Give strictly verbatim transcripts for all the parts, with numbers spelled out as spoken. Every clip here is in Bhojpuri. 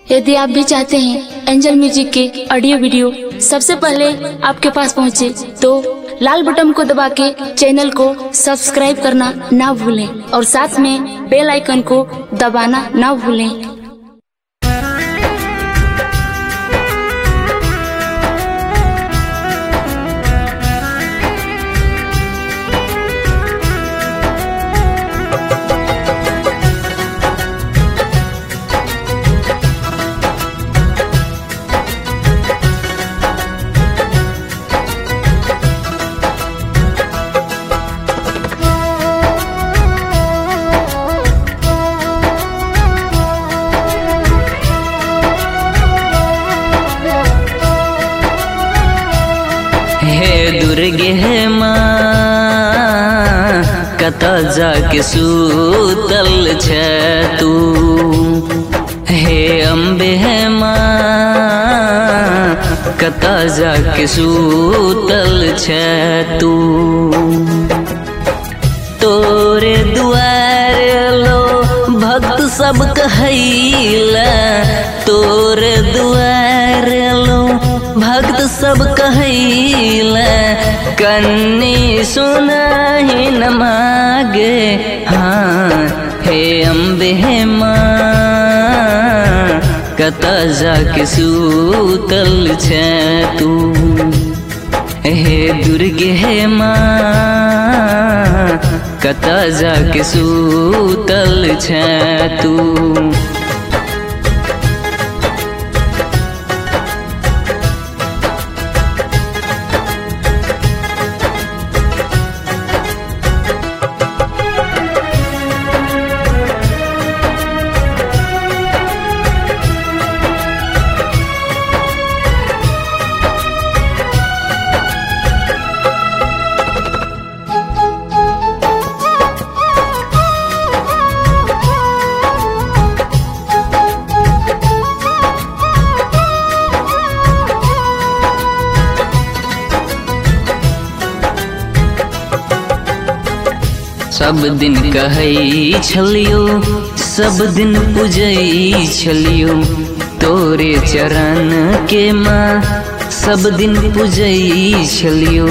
यदि आप भी चाहते हैं एंजल म्यूजिक के ऑडियो वीडियो सबसे पहले आपके पास पहुंचे, तो लाल बटन को दबा के चैनल को सब्सक्राइब करना ना भूलें और साथ में बेल आइकन को दबाना ना भूलें। हे दुर्गे हे माँ कता जाके सूतल छै तू। हे अम्बे हे माँ कता जाके सूतल छै तू। तोरे दुआर लो भक्त सब कहैला, तोरे दुआर लो भक्त सब कहैला, कन्नी सुनाही न मागे। हाँ हे अम्बे हे माँ कता जाके सूतल छै तू। हे दुर्गे हे माँ कता जाके सूतल छै तू। सब दिन कहै छलियो, सब दिन पूजै छलियो, तोरे चरण के माँ सब दिन पूजै छलियो।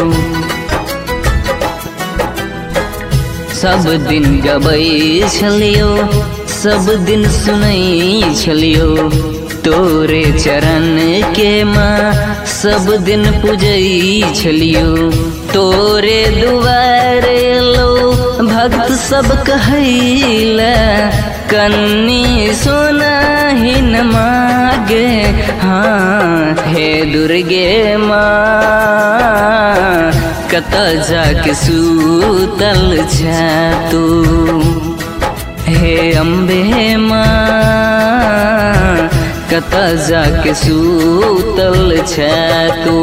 सब दिन गबै छलियो, सब दिन सुनै छलियो, तोरे चरण के माँ सब दिन पूजै छलियो। तोरे दुआर लो भक्त सब कहैला, कन्नी सुनाही न मागे। हाँ हे दुर्गे माँ कता जाके सूतल छै तू। हे अम्बे माँ कता जाके सूतल छै तू।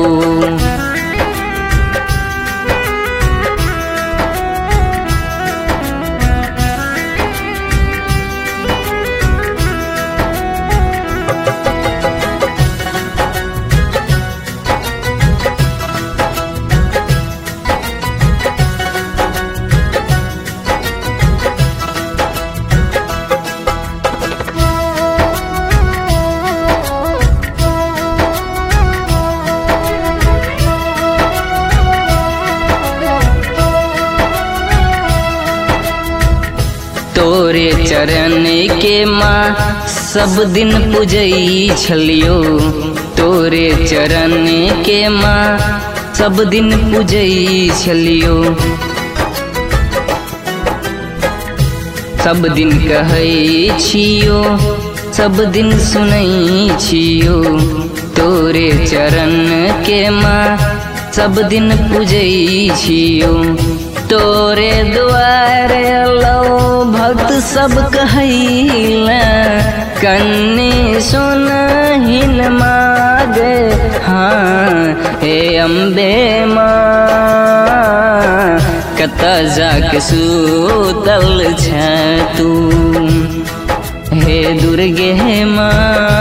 तोरे चरण के माँ सब दिन पूजै छलियो, तोरे चरण के माँ सब दिन पूजै छलियो। सब दिन कहै छियो, सब दिन सुनै छियो, तोरे चरण के माँ सब दिन पूजै छियो। तोरे दुआर लो भक्त सब कहैला, कन्नी सुनाही न मागे। हाँ हे अम्बे माँ कता जाके सूतल छै तू। हे दुर्गे हे माँ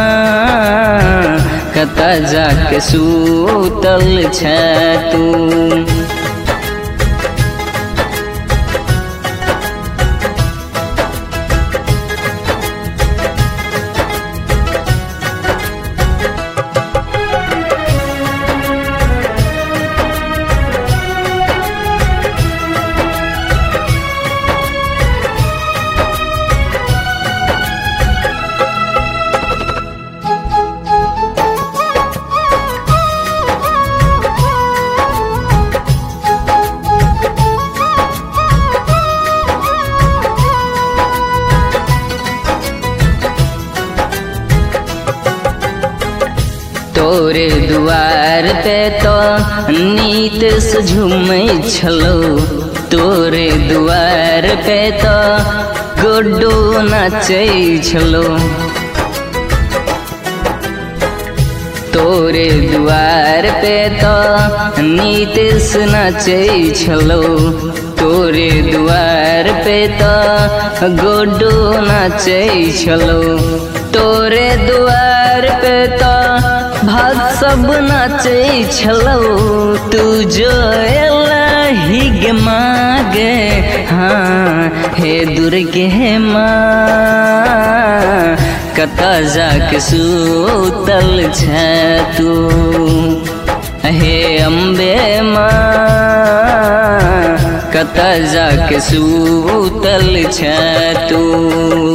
कता जाके सूतल छै तू। तोरे दुआर पे तो नीत से झूमै छलो, तोरे दुआर पे तो गुड्डू नाचै छलो। तोरे दुआर पे तो नीतीश नाचै छलो, तोरे दुआर पे तो गुड्डू नाचै छलो। तोरे दुआर पे तो भक्त सब नाचै छलो, तू जो एलही गे मागे, हाँ हे दुर्गे माँ कता जाके सुतल छै तू, हे अम्बे माँ कता जाके सुतल छै तू।